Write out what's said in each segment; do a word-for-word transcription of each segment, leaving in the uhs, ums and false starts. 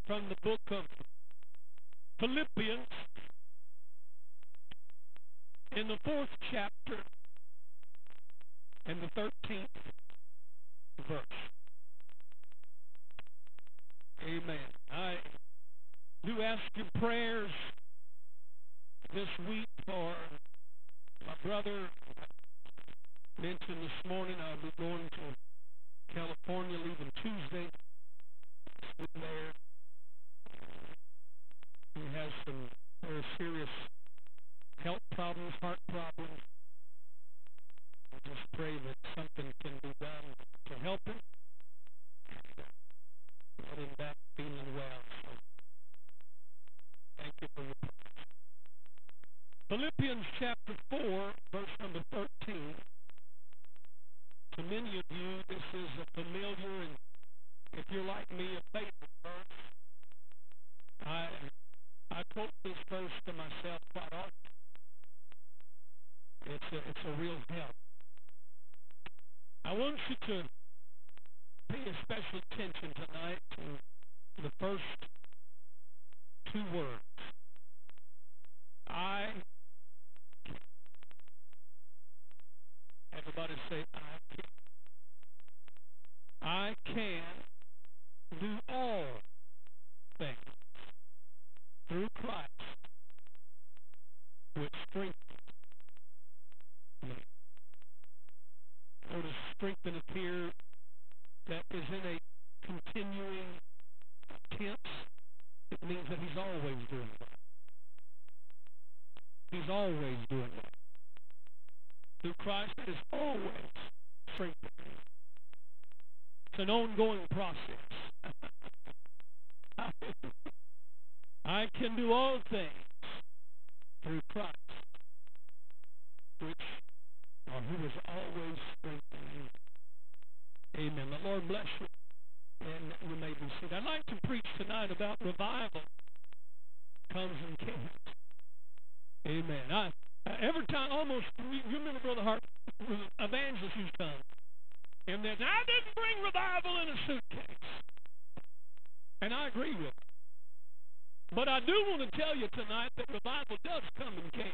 from the book of Philippians in the fourth chapter and the thirteenth verse. Amen. I do ask your prayers this week for my brother. I mentioned this morning I'll be going to California, leaving Tuesday. There, he has some very serious health problems, heart problems. I just pray that something can be done to help him. Get him back feeling well. So thank you for your prayers. Philippians chapter four, verse number thirteen. To many of you, this is a familiar, and if you're like me, a favorite verse. I I quote this verse to myself quite often. It's a, it's a real help. I want you to pay special attention tonight to the first two words. I can. Everybody say, I can. I can do all things through Christ, which strengthens me. Notice strengthen here that is in a continuing tense. It means that he's always doing that. He's always doing that. Through Christ, it is always strengthening. It's an ongoing process. I can do all things through Christ, which or who is always strengthening. Amen. The Lord bless you. And you may be seated. I'd like to preach tonight about revival comes and can't. Amen. I, every time, almost, you remember Brother Hart, evangelists used to come. And then, I didn't bring revival in a suitcase. And I agree with it. But I do want to tell you tonight that revival does come and can.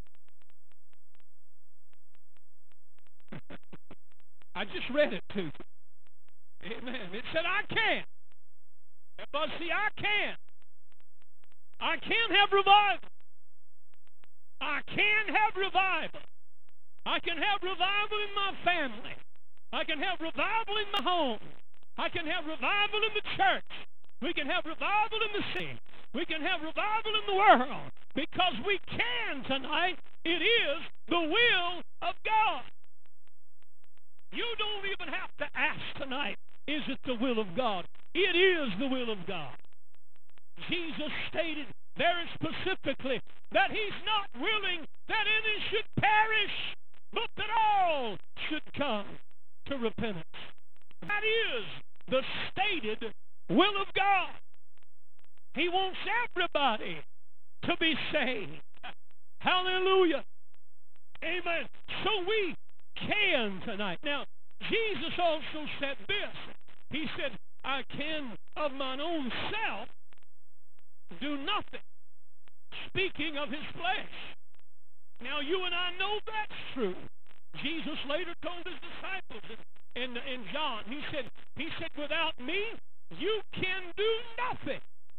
I just read it to you. Amen. It said, I can. Everybody see, I can. I can have revival. I can have revival. I can have revival in my family. I can have revival in my home. I can have revival in the church. We can have revival in the city. We can have revival in the world. Because we can tonight. It is the will of God. You don't even have to ask tonight, is it the will of God? It is the will of God. Jesus stated very specifically that he's not willing that any should perish, but that all should come to repentance. That is the stated will of God. He wants everybody to be saved. Hallelujah. Amen. So we can tonight. Now, Jesus also said this. He said, I can of mine own self do nothing. Speaking of his flesh. Now, you and I know that's true. Jesus later told his disciples in, in, in John, he said, he said, without me, you can do nothing.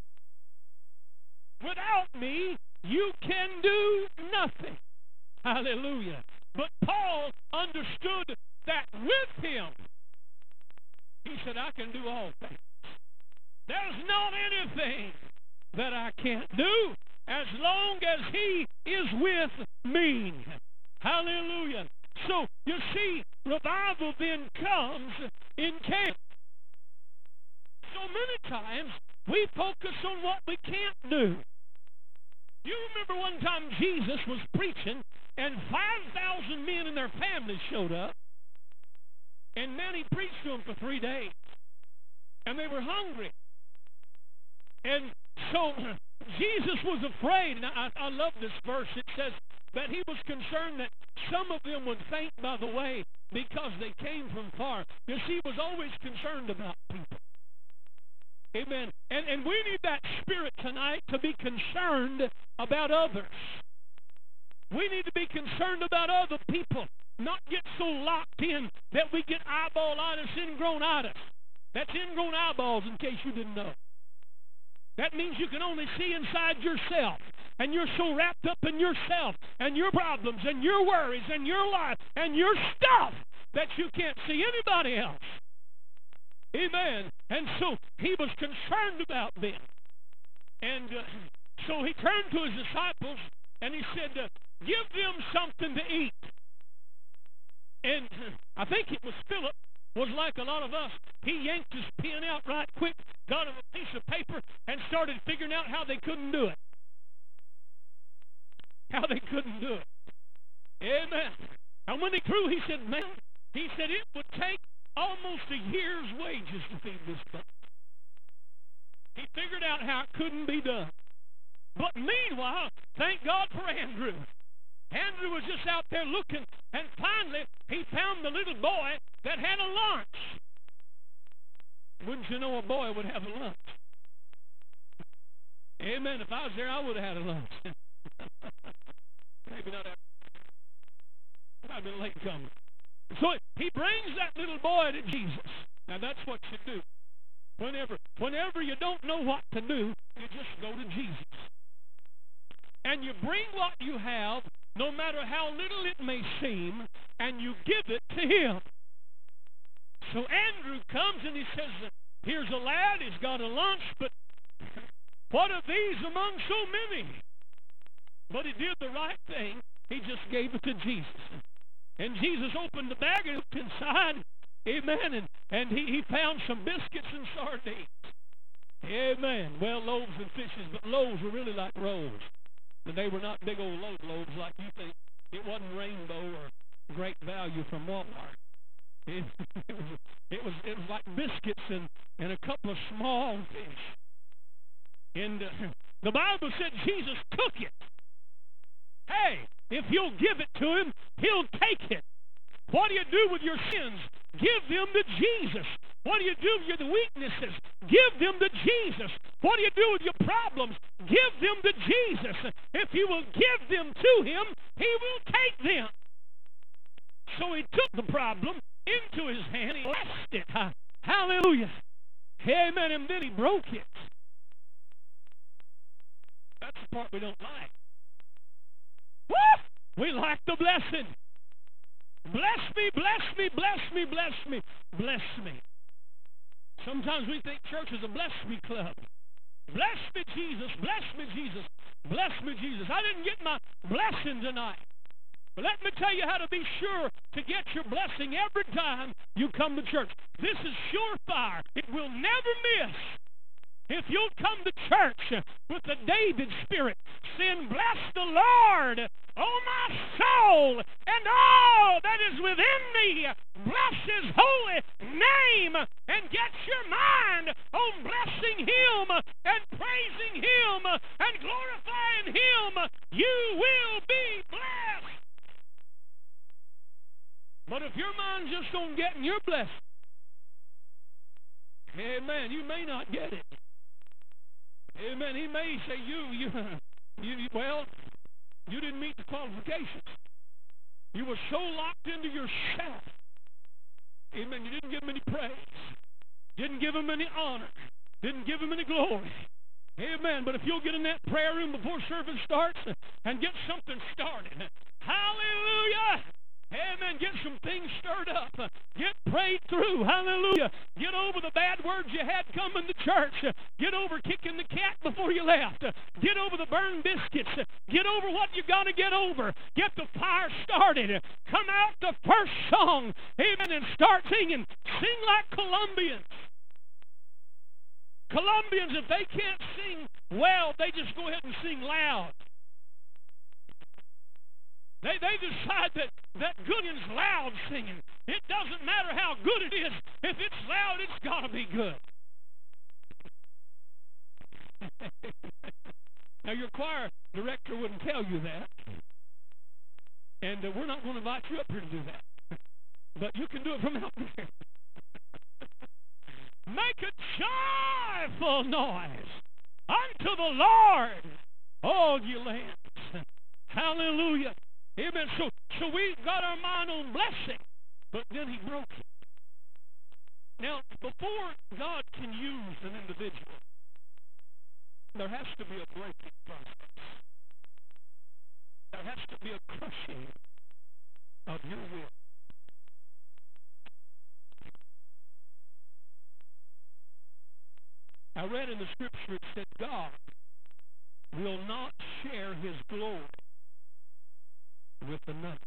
Without me, you can do nothing. Hallelujah. But Paul understood that with him, he said, I can do all things. There's not anything that I can't do as long as he is with me. Hallelujah. So, you see, revival then comes in camp. So many times, we focus on what we can't do. You remember one time Jesus was preaching, and five thousand men and their families showed up. And man, he preached to them for three days. And they were hungry. And so Jesus was afraid. And I, I love this verse. It says that he was concerned that some of them would faint by the way because they came from far. You see, he was always concerned about people. Amen. And, and we need that spirit tonight to be concerned about others. We need to be concerned about other people, not get so locked in that we get eyeballitis, ingrownitis. That's ingrown eyeballs, in case you didn't know. That means you can only see inside yourself. And you're so wrapped up in yourself and your problems and your worries and your life and your stuff that you can't see anybody else. Amen. And so he was concerned about them. And uh, so he turned to his disciples and he said, uh, give them something to eat. And I think it was Philip, was like a lot of us. He yanked his pen out right quick, got him a piece of paper, and started figuring out how they couldn't do it. How they couldn't do it. Amen. And when he threw, he said, man, he said it would take almost a year's wages to feed this bunch. He figured out how it couldn't be done. But meanwhile, thank God for Andrew. Andrew was just out there looking, and finally he found the little boy that had a lunch. Wouldn't you know a boy would have a lunch? Amen. If I was there, I would have had a lunch. Maybe not after. I've been late coming. So he brings that little boy to Jesus. Now that's what you do. Whenever, whenever you don't know what to do, you just go to Jesus. And you bring what you have, no matter how little it may seem, and you give it to him. So Andrew comes and he says, here's a lad, he's got a lunch, but what are these among so many? But he did the right thing. He just gave it to Jesus. And Jesus opened the bag and looked inside. Amen. And, and he, he found some biscuits and sardines. Amen. Well, loaves and fishes, but loaves were really like rolls. And they were not big old load loaves like you think. It wasn't Rainbow or Great Value from Walmart. It, it, was, it, was, it was like biscuits and, and a couple of small fish. And uh, the Bible said Jesus took it. Hey, if you'll give it to him, he'll take it. What do you do with your sins? Give them to Jesus. What do you do with your weaknesses? Give them to Jesus. What do you do with your problems? Give them to Jesus. If you will give them to him, he will take them. So he took the problem into his hand. He blessed it. Hallelujah. Amen. And then he broke it. That's the part we don't like. Woo! We like the blessing. Bless me, bless me, bless me, bless me, bless me. Sometimes we think church is a bless me club. Bless me, Jesus, bless me, Jesus, bless me, Jesus. I didn't get my blessing tonight. But let me tell you how to be sure to get your blessing every time you come to church. This is surefire. It will never miss. If you'll come to church with the David spirit, saying, bless the Lord, oh my soul, and all that is within me, bless his holy name, and get your mind on blessing him and praising him and glorifying him, you will be blessed. But if your mind's just on getting your blessing, amen, you may not get it. Amen. He may say, you, you, you, well, you didn't meet the qualifications. You were so locked into yourself. Amen. You didn't give him any praise. Didn't give him any honor. Didn't give him any glory. Amen. But if you'll get in that prayer room before service starts and get something started, hallelujah. Amen. Get some things stirred up. Get prayed through. Hallelujah. Get over the bad words you had coming to church. Get over kicking the cat before you left. Get over the burned biscuits. Get over what you got to get over. Get the fire started. Come out the first song. Amen. And start singing. Sing like Colombians. Colombians, if they can't sing well, they just go ahead and sing loud. They, they decide that, that good is loud singing. It doesn't matter how good it is. If it's loud, it's got to be good. Now, your choir director wouldn't tell you that. And uh, we're not going to invite you up here to do that. But you can do it from out there. Make a joyful noise unto the Lord, all ye lands. Hallelujah. Amen. So, so we got our mind on blessing, but then he broke it. Now, before God can use an individual, there has to be a breaking process. There has to be a crushing of your will. I read in the scripture, it said God will not share his glory with another.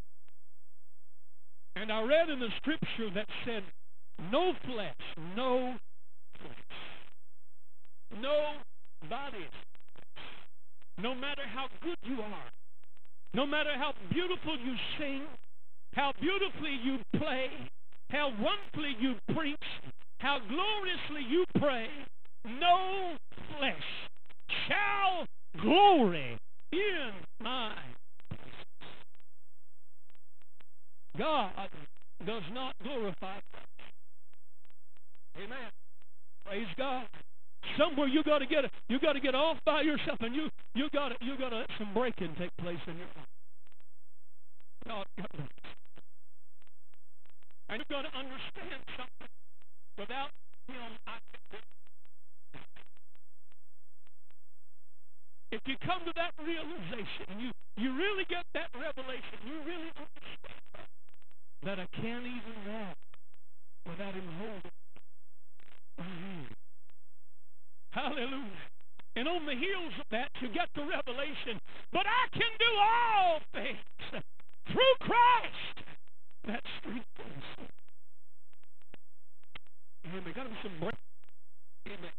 And I read in the scripture that said, no flesh, no flesh, no body, no matter how good you are, no matter how beautiful you sing, how beautifully you play, how wonderfully you preach, how gloriously you pray, no flesh shall glory in my presence. God does not glorify flesh. Amen. Praise God. Somewhere you got to get a, you got to get off by yourself, and you you got to you got to let some breaking take place in your life. God, God, and you got to understand something. Without Him, I can't. If you come to that realization, you you really get that revelation, you really understand that I can't even walk without Him holding. Mm-hmm. Hallelujah. And on the heels of that, you get the revelation, but I can do all things through Christ that strengthens. Amen. Got him some break. Amen.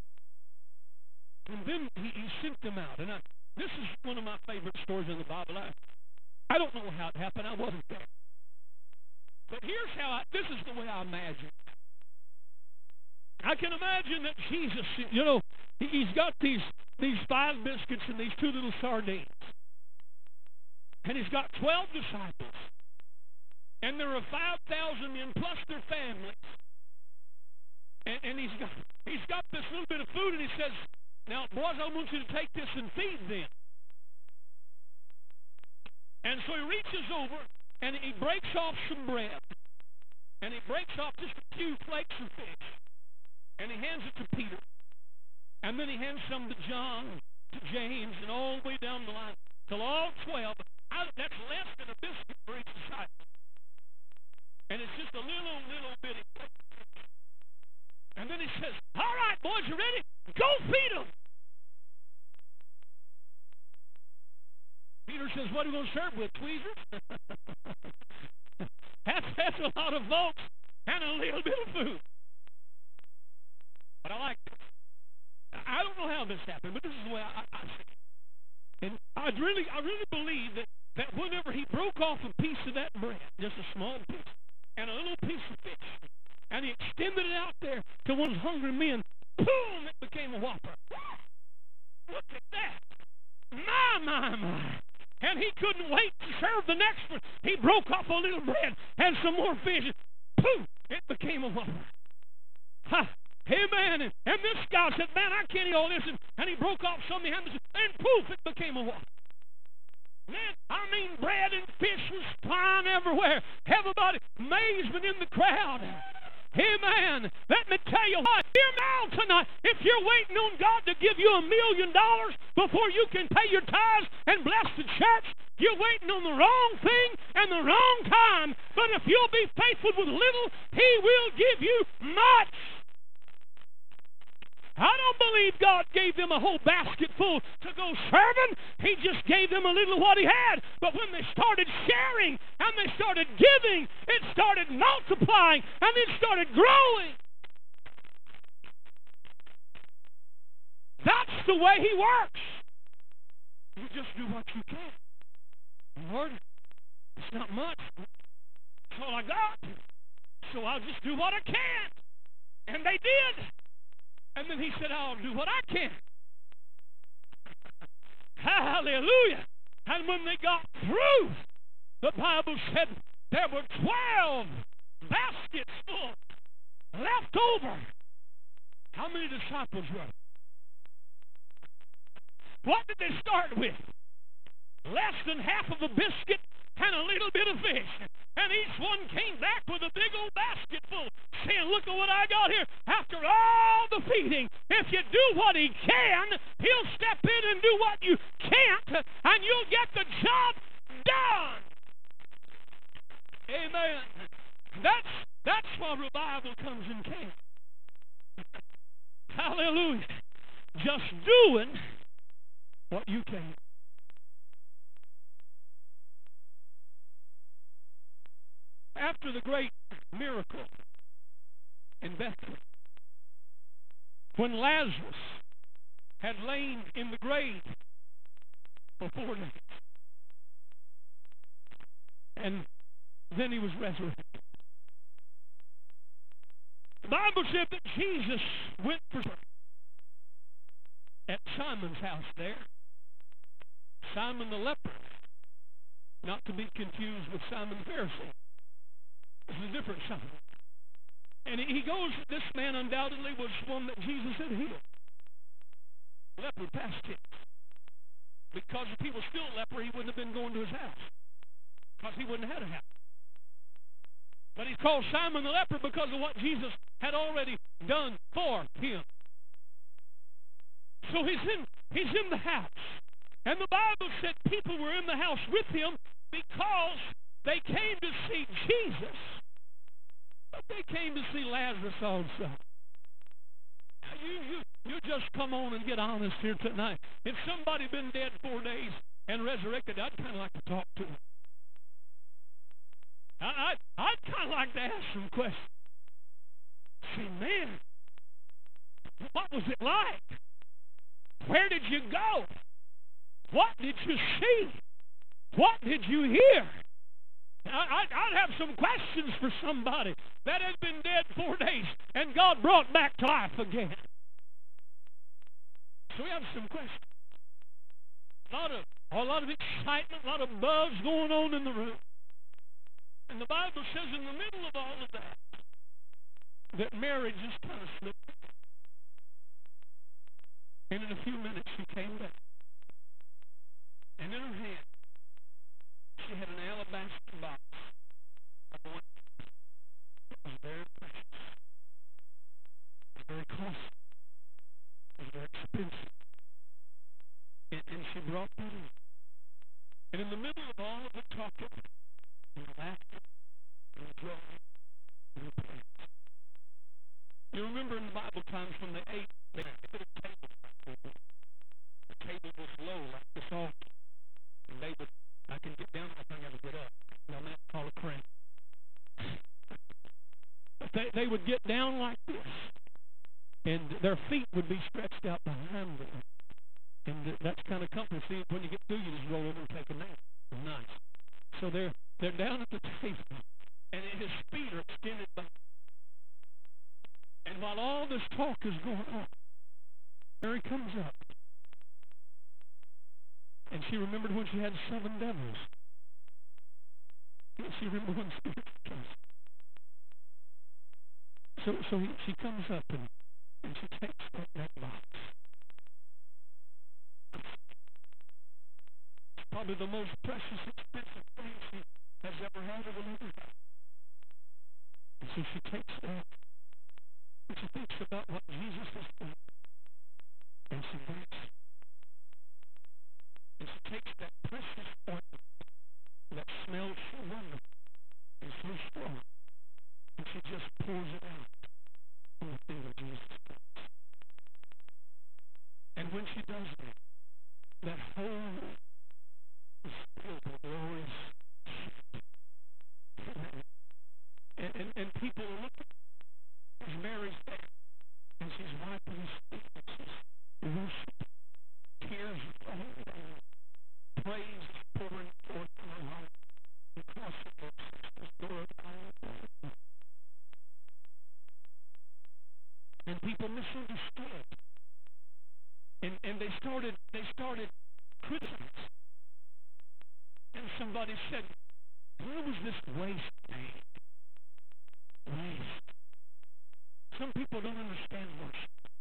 And then he, he sent them out. And I, this is one of my favorite stories in the Bible. I, I don't know how it happened. I wasn't there. But here's how I, this is the way I imagine. I can imagine that Jesus, you know, he's got these these five biscuits and these two little sardines. And he's got twelve disciples. And there are five thousand men plus their families. And, and he's got he's got this little bit of food, and he says, now, boys, I want you to take this and feed them. And so he reaches over, and he breaks off some bread. And he breaks off just a few flakes of fish. And he hands it to Peter. And then he hands some to John, to James, and all the way down the line till all twelve. I, that's less than a biscuit for each disciple. And it's just a little, little bitty flake. And then he says, all right, boys, you ready? Go feed them. Peter says, what are we going to serve with, tweezers? that's, that's a lot of folks and a little bit of food. But I like it. I don't know how this happened, but this is the way I, I, I see it. And I really, I really believe that, that whenever he broke off a piece of that bread, just a small piece, and a little piece of fish, and he extended it out there to one of the hungry men, boom, it became a whopper. Look at that. My, my, my. And he couldn't wait to serve the next one. He broke off a little bread and some more fish. Boom, it became a whopper. Ha. Amen. And, and this guy said, man, I can't eat all this. And, and he broke off some of the hands, and poof, it became a whopper. Man, I mean, bread and fish was flying everywhere. Everybody, amazement in the crowd. Amen. Let me tell you what, hear me out tonight. If you're waiting on God to give you a million dollars before you can pay your tithes and bless the church, you're waiting on the wrong thing and the wrong time. But if you'll be faithful with little, He will give you much. I don't believe God gave them a whole basket full to go serving. He just gave them a little of what He had. But when they started sharing and they started giving, it started multiplying and it started growing. That's the way He works. You just do what you can. Lord, it's not much. That's all I got. So I'll just do what I can. And they did. And then He said, I'll do what I can. Hallelujah. And when they got through, the Bible said there were twelve baskets full left over. How many disciples were there? What did they start with? Less than half of a biscuit and a little bit of fish. And each one came back with a big old basket full, saying, look at what I got here. After all the feeding, if you do what he can, he'll step in and do what you can't, and you'll get the job done. Amen. That's, that's why revival comes in camp. Hallelujah. Just doing what you can. After the great miracle in Bethany, when Lazarus had lain in the grave for four days, and then he was resurrected. The Bible said that Jesus went for at Simon's house there. Simon the leper, not to be confused with Simon the Pharisee. This is a different Simon. And he goes, this man undoubtedly was one that Jesus had healed. Leper past him. Because if he was still a leper, he wouldn't have been going to his house. Because he wouldn't have had a house. But he's called Simon the leper because of what Jesus had already done for him. So he's in, he's in the house. And the Bible said people were in the house with him because they came to see Jesus, but they came to see Lazarus also. You, you, you just come on and get honest here tonight. If somebody been dead four days and resurrected, I'd kind of like to talk to them. I, I'd, I'd kind of like to ask some questions. Say, man, what was it like? Where did you go? What did you see? What did you hear? I, I'd have some questions for somebody that had been dead four days and God brought back to life again. So we have some questions. A lot of, a lot of excitement, a lot of buzz going on in the room. And the Bible says in the middle of all of that, that Mary just kind of slipped. And in a few minutes she came back. And in her hand, she had an alabaster box of oil. It was very precious. It was very costly. It was very expensive. And, and she brought that in. And in the middle of all of the talking, and the laughter, and the joy, and the praise. You remember in the Bible times when they ate, they put a table. The table was low like this altar. And they would, I can get down, I think I would get up. Now that's called a crane. But they, they would get down like this. And their feet would be stretched out behind them. And that's kind of comforting. See, when you get through, you just roll over and take a nap. It's nice. So they're, they're down at the table. And his feet are extended back. And while all this talk is going on, Mary comes up. And she remembered when she had seven devils. And she remembered when spirits comes. So, so he, she comes up and, and she takes that, that box. It's probably the most precious, expensive thing she has ever had or will ever have. And so she takes that. And she thinks about what Jesus has done. And she thinks. And she takes that precious ointment that smells so wonderful and so strong, and she just pours it out on the feet of Jesus Christ. And when she does that, that whole room is filled with glorious heat. And, and, and people are looking as Mary's there, and she's wiping his feet, and she's worshiping. Tears are falling down. Praise is pouring forth from her heart. Because of those sisters glorifying God. And people misunderstood. And and they started they started criticizing. And somebody said, where was this waste made? Waste. Some people don't understand worship.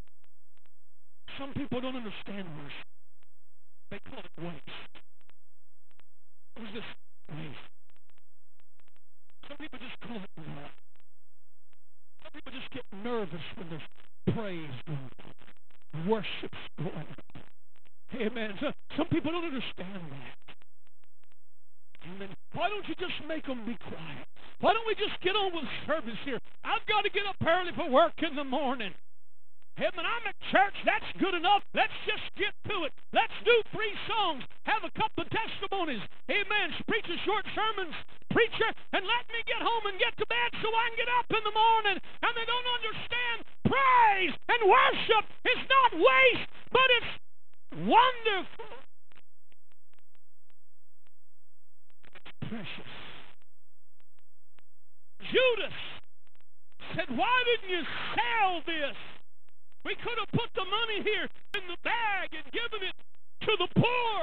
Some people don't understand worship. They call it waste. It was this waste. Some people just call it love. Some people just get nervous when there's praise going on, worship's going on. Amen. So, some people don't understand that. Amen. Why don't you just make them be quiet? Why don't we just get on with service here? I've got to get up early for work in the morning. Amen. I'm at church. That's good enough. Let's just get to it. Let's do three songs. Have a couple of testimonies. Amen. Preach a short sermons. Preacher, and let me get home and get to bed so I can get up in the morning. And they don't understand praise and worship is not waste, but it's wonderful. It's precious. Judas said, why didn't you sell this? We could have put the money here in the bag and given it to the poor.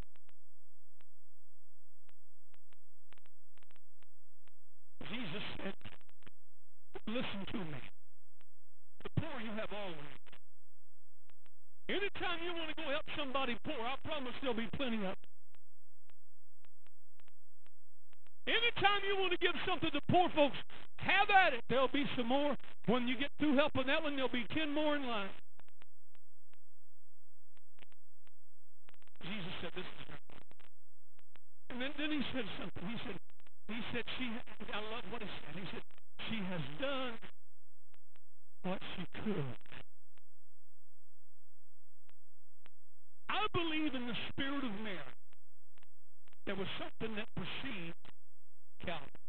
Jesus said, listen to me. The poor you have always. Anytime you want to go help somebody poor, I promise there'll be plenty of it. Anytime you want to give something to poor folks, have at it. There'll be some more. When you get through helping that one, there'll be ten more in line. Jesus said, this is her. And then, then he said something. He said, he said, she, I love what he said. He said, she has done what she could. I believe in the spirit of Mary. There was something that preceded Calvary.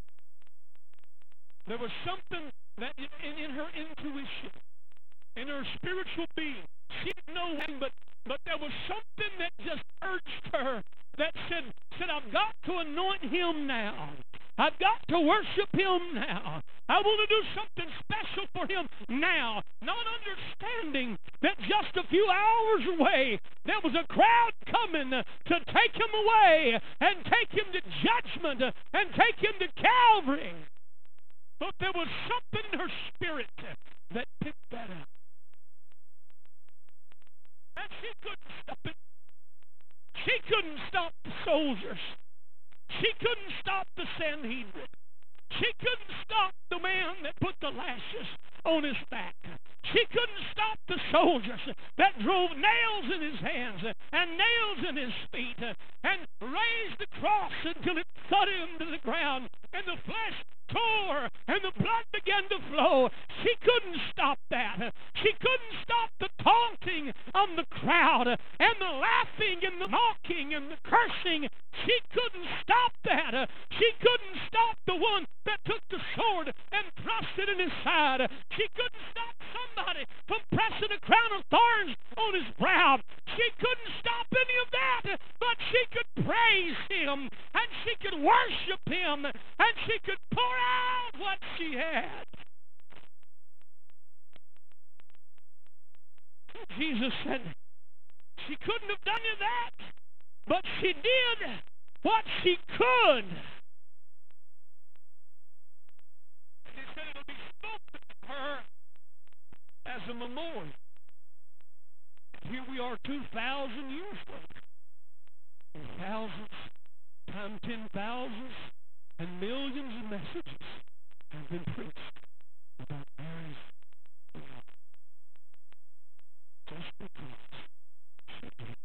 There was something that in, in her intuition, in her spiritual being, she didn't know him, but, but there was something that just urged her that said, said, I've got to anoint him now. I've got to worship him now. I want to do something special for him now. Not understanding that just a few hours away, there was a crowd coming to take him away and take him to judgment and take him to Calvary. But there was something in her spirit that picked that up. And she couldn't stop it. She couldn't stop the soldiers. She couldn't stop the Sanhedrin. She couldn't stop the man that put the lashes on his back. She couldn't stop the soldiers that drove nails in his hands and nails in his feet and raised the cross until it cut him to the ground and the flesh tore and the blood began to flow. She couldn't stop that. She couldn't stop the taunting of the crowd and the laughing and the mocking and the cursing. She couldn't stop that. She couldn't stop the one that took the sword and thrust it in his side. She couldn't stop somebody from pressing a crown of thorns on his brow. She couldn't stop any of that, but she could praise him and she could worship him and she could pour out what she had. Jesus said she couldn't have done you that, but she did what she could. He said it'll be spoken to her as a memorial. Here we are two thousand years later. And thousands times ten thousands and millions of messages have been preached about Mary's love. Just because she did.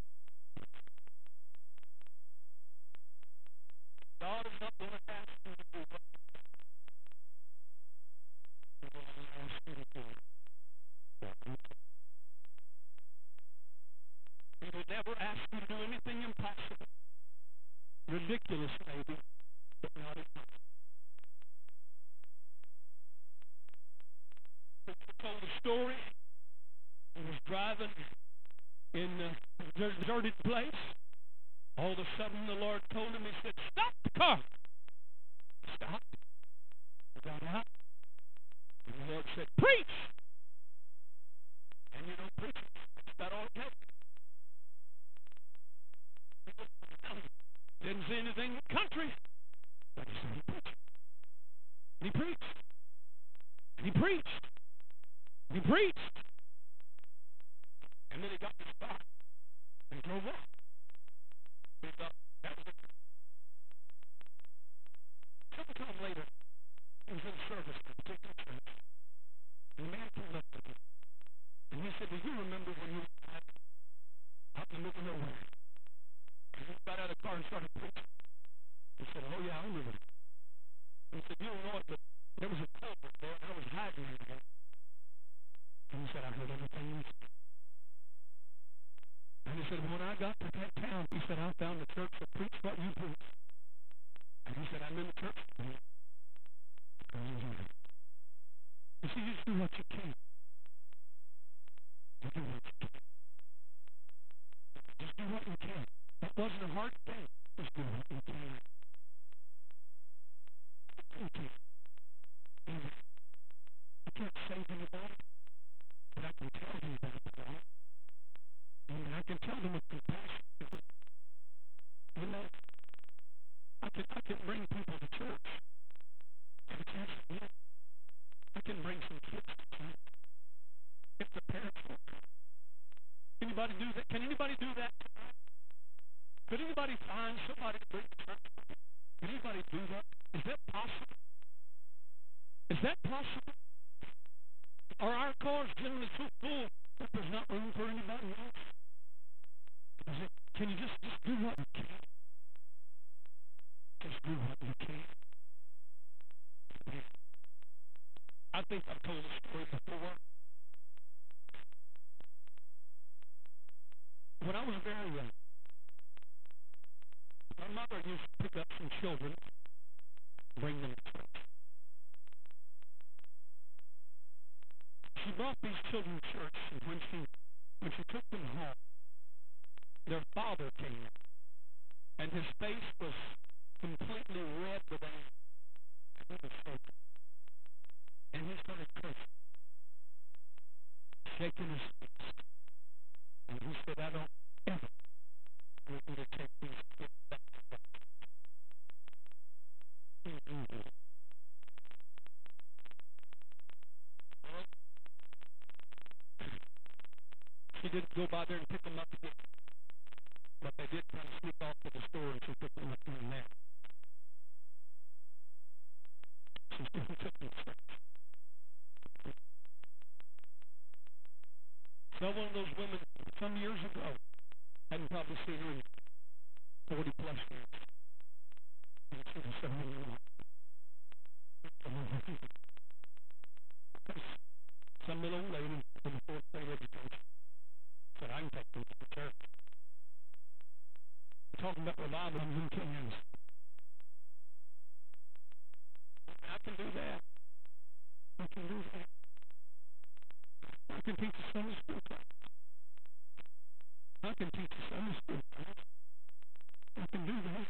God is not going to ask you to do what He wants to ask you to do. He would never ask you to do anything impossible. Ridiculous, maybe, but not impossible. He told a story. He was driving in a deserted place. All of a sudden, the Lord told him, He said, stop the car. Stop. He got out. And the Lord said, preach. And you know, preaching, that's about all it takes. Didn't see anything in the country, but he said he preached. And he preached. And he preached. And he preached. And then he got his car and drove off. He thought, that was it. Sometime later, he was in service at a particular church. And the man pulled up with him. And he said, do you remember when you were out in the middle of nowhere? And he got out of the car and started preaching. He said, oh yeah, I remember it. And he said, you don't know it, but there was a culprit there, and I was hiding in there. And he said, I heard everything you said. And he said, when I got to that town, he said, I found a church that preached what you preach. And he said, I'm in the church today. You see, you just do what you can. You do what you can. Just do what you can. That wasn't a hard thing. Just do what you can. You can't. I can't save anybody, but I can tell them about the Lord. And I can tell them with compassion. You know, I can I can bring people to church. Have a chance to meet. I can bring some kids to church. If the parents will come. Anybody do that? Can anybody do that? Could anybody find somebody to bring to church? Can anybody do that? Is that possible? Is that possible? Are our cars generally so full that there's not room for anybody else? Is it, can you just, just do what you can? Just do what you can. I think I've told a story before. When I was very young, my mother used to pick up some children, bring them to church. She brought these children to church, and when she when she took them home, their father came in, and his face was completely red with anger. He was shaking. And he started cursing, shaking his fist. And he said, I don't ever want you to take these kids back to that. Mm-hmm. Well, she didn't go by there and pick them up again. But they did kind of sneak off to the store and she took them up in there. She still took them to church. Now, one of those women, some years ago, hadn't probably seen her in forty plus years. And she was so some little old lady with a fourth grade education said, I can take them to the church. We're talking about revival in Kansas. I can do that. I can do that. I can teach a Sunday school class. I can teach a Sunday school class. I can do that.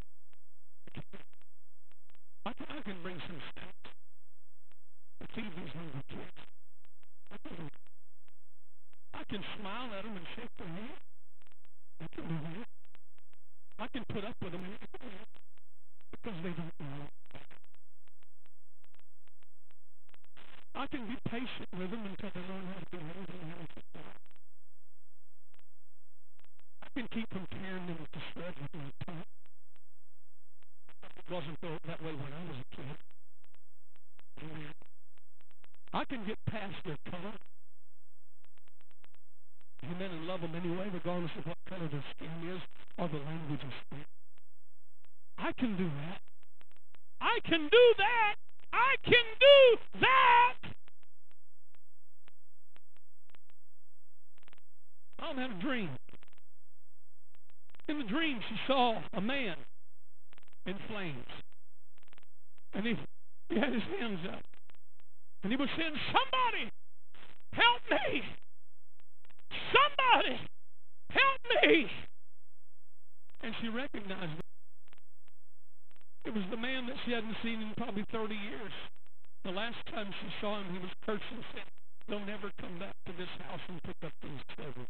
I can, I can bring some snacks to feed these hungry kids. I can do that. I can smile at them and shake their hand. I can do that. I can put up with them because they don't know. I can be patient with them until they learn how to behave and how to talk. I can keep from tearing them to shreds with my tongue. It wasn't that way when I was a kid. I can get past their color. Amen, and love them anyway, regardless of what color their skin is or the language they speak. I can do that. I can do that. I can do that. Mom had a dream. In the dream, she saw a man in flames. And he, he had his hands up. And he was saying, somebody, help me. Somebody, help me. And she recognized him. It was the man that she hadn't seen in probably thirty years. The last time she saw him, he was cursing and said, don't ever come back to this house and pick up these children.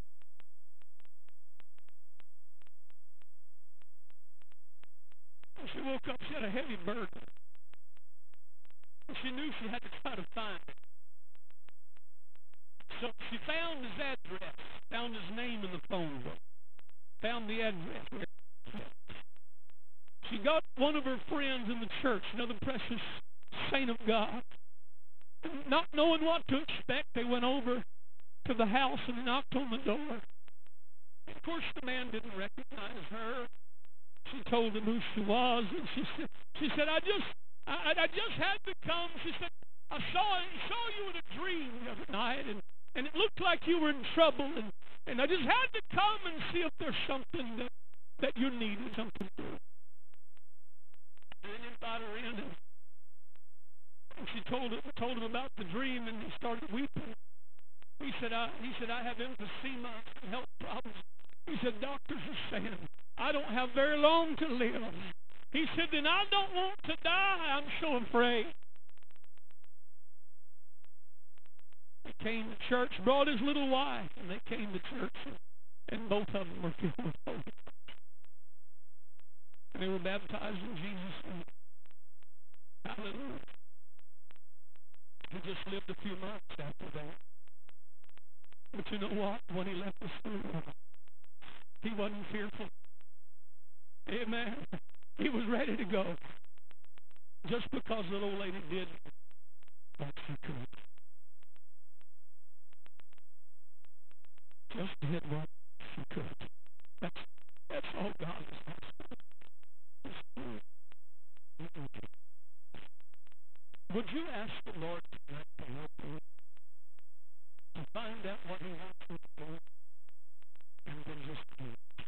When she woke up, she had a heavy burden. And she knew she had to try to find him. So she found his address. find the address where it was. She got one of her friends in the church, another precious saint of God. Not knowing what to expect, they went over to the house and knocked on the door. Of course, the man didn't recognize her. She told him who she was, and she said, "She said I just, I, I just had to come." She said, "I saw, saw you in a dream the other night, and, and it looked like you were in trouble, and, and I just had to come and see if there's something that, that you needed, something to do." And then invite her in, and, and she told him, told him about the dream, and he started weeping. He said, I, he said, "I have emphysema and health problems." He said, "Doctors are saying I don't have very long to live." He said, "Then I don't want to die. I'm so afraid." He came to church, brought his little wife, and they came to church, and, and both of them were filled with the Holy Ghost. And they were baptized in Jesus' name. Hallelujah. He just lived a few months after that. But you know what? When he left the school, he wasn't fearful. Amen. He was ready to go. Just because the old lady did what she could. Just did what she could. That's, that's all God is asking. Would you ask the Lord tonight to help you to find out what He wants you to do, and then just do it?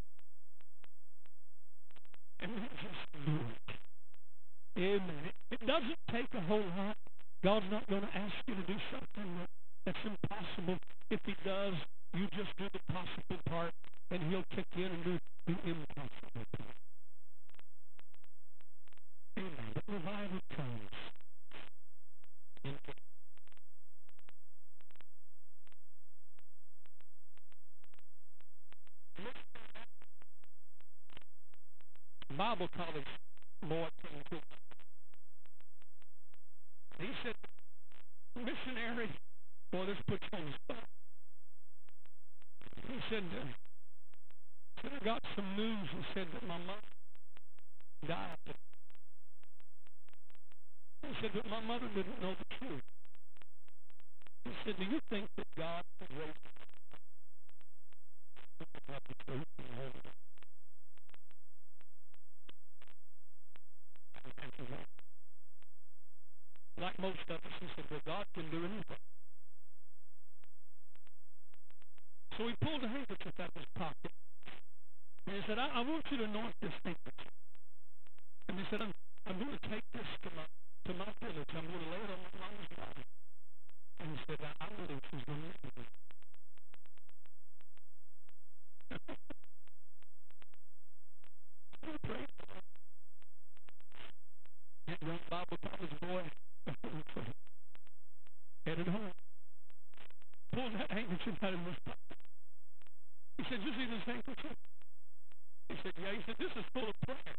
And then just do it. Amen. It, it doesn't take a whole lot. God's not going to ask you to do something that, that's impossible. If He does, you just do the possible part, and He'll kick in and do the impossible part. Amen. But revival comes. Bible college boy came to him. He said, "Missionary, boy, this puts you on the spot." He said, uh, said, "I got some news." He said that my mother died. He said, "But my mother didn't know the truth." He said, "Do you think that God would raise the truth and hold it?" Like most of us, he said, "Well, God can do anything." So he pulled a handkerchief out of his pocket, and he said, I, I want you to anoint this handkerchief. And he said, I'm, I'm going to take this to my to my village. I'm going to lay it on my mama's body. And he said, I, I believe she's going to live with me. Praise the Lord. That young Bible college boy headed home, pulled that handkerchief out of his pocket. He said, "You see this handkerchief?" He said, "Yeah." He said, "This is full of prayer."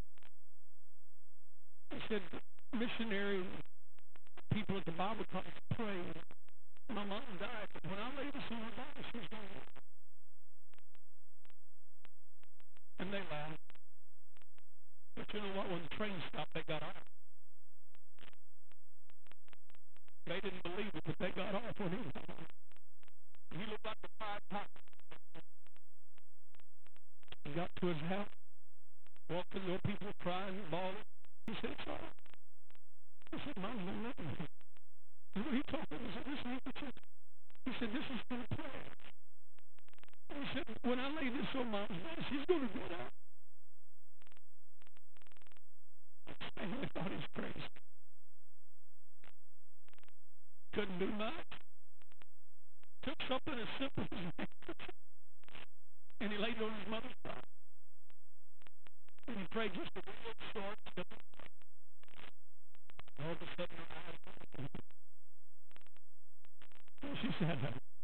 He said, "Missionary people at the Bible college prayed. My mom died, but when I lay this on her body, she's going to live." And they laughed. But you know what? When the train stopped, they got off. They didn't believe it, but they got off when he was on. He looked like a five top. He got to his house, walked in there, people were crying and bawling. He said, "It's all right." He said, "Mom's not letting me." You know, he told me, he said, "This ain't the truth." He said, "This is for the prayer." And he said, "When I lay this on Mom's body, she's going to get out." And they thought he was crazy. Couldn't do much. Took something as simple as an handkerchief, and he laid it on his mother's body. And he prayed just a little short, simple prayer. All of a sudden, her eyes opened. And she said,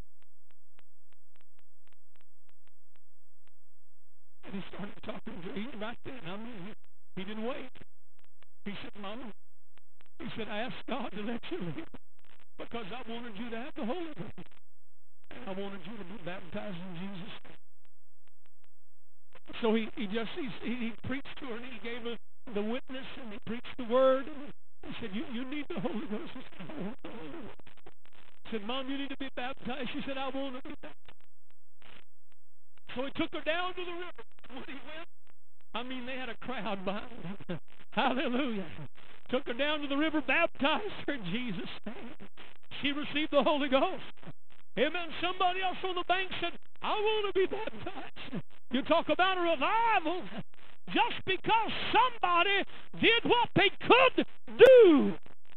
and he started talking to her right then. I mean, he, he didn't wait. He said, "Mama," he said, "I asked God to let you live because I wanted you to have the Holy Ghost. And I wanted you to be baptized in Jesus' name." So he, he just he, he preached to her, and he gave her the witness, and he preached the word. And he said, you, you need the Holy Ghost. She said, I want the Holy Ghost. He said, Mom, you need to be baptized. She said, I want to be baptized. So he took her down to the river. When he went, I mean, they had a crowd behind him. Hallelujah. Took her down to the river, baptized her in Jesus' name. She received the Holy Ghost. Amen. Somebody else on the bank said, I want to be baptized. You talk about a revival. Just because somebody did what they could do.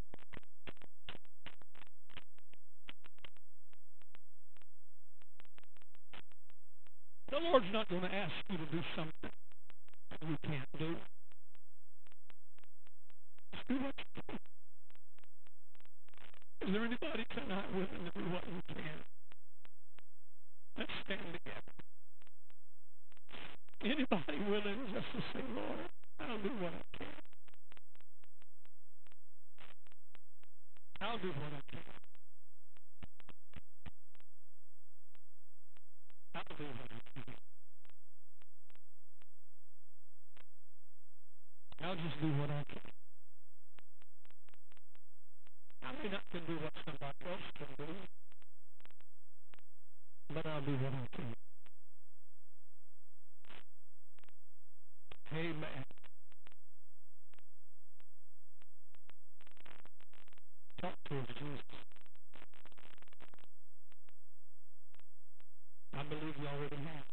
The Lord's not going to ask you to do something you can't do. Just do what you can. Is there anybody tonight willing to do what you can? Let's stand together. Anybody willing just to say, Lord, I'll do what I can. I'll do what I can. I'll do what I can. I'll just do what I can. I may not can do what somebody else can do, but I'll do what I can. Amen. Talk to us, Jesus. I believe you already have.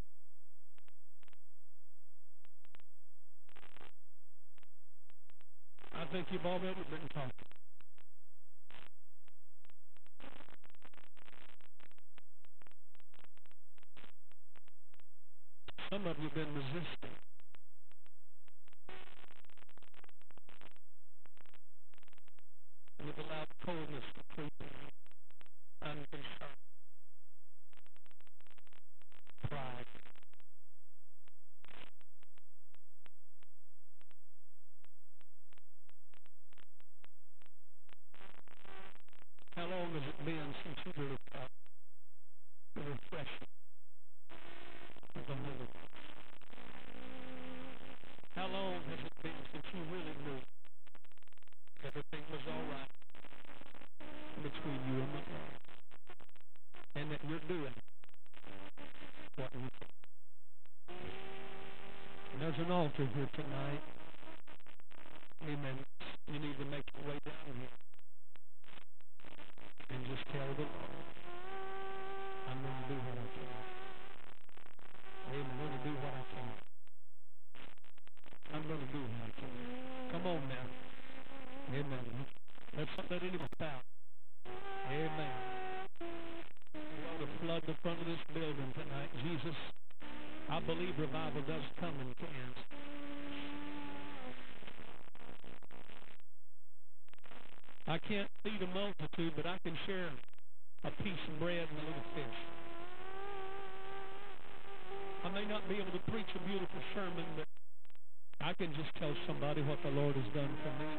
I think you've already been talking. Some of you have been resisting. You've allowed coldness to creep in, unconcern, pride. How long has it been since you really felt the refreshing of the Holy Ghost? How long has it been since you really knew everything was all right between you and the Lord, and that you're doing what you can? There's an altar here tonight. Amen. You need to make your way down here and just tell the Lord, I'm going to do what I can. Amen. I'm going to do what I can. I'm going to do what I can. Come on now. Amen. Let's not let anyone out. Amen. We ought to flood the front of this building tonight. Jesus, I believe revival does come in Kansas. I can't feed a multitude, but I can share a piece of bread and a little fish. I may not be able to preach a beautiful sermon, but I can just tell somebody what the Lord has done for me.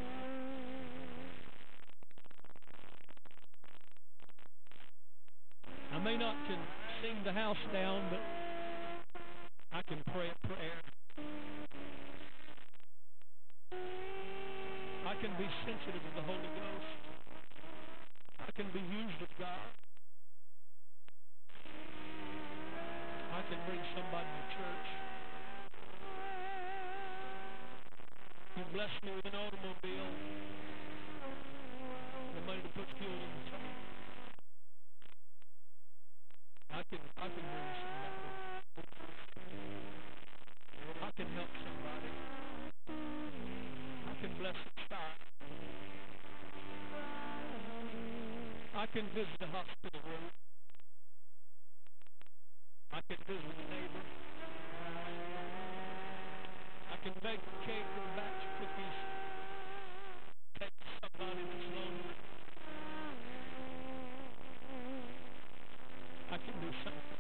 I may not can sing the house down, but I can pray a prayer. I can be sensitive to the Holy Ghost. I can be used of God. I can bring somebody to church. You bless me with an automobile, the money to put fuel in the tank. I can, I can bring somebody. I can help somebody. I can bless a child. I can visit a hospital room. I can visit a neighbor. I can bake a cake or a batch of cookies. Take somebody that's lonely. I can do something.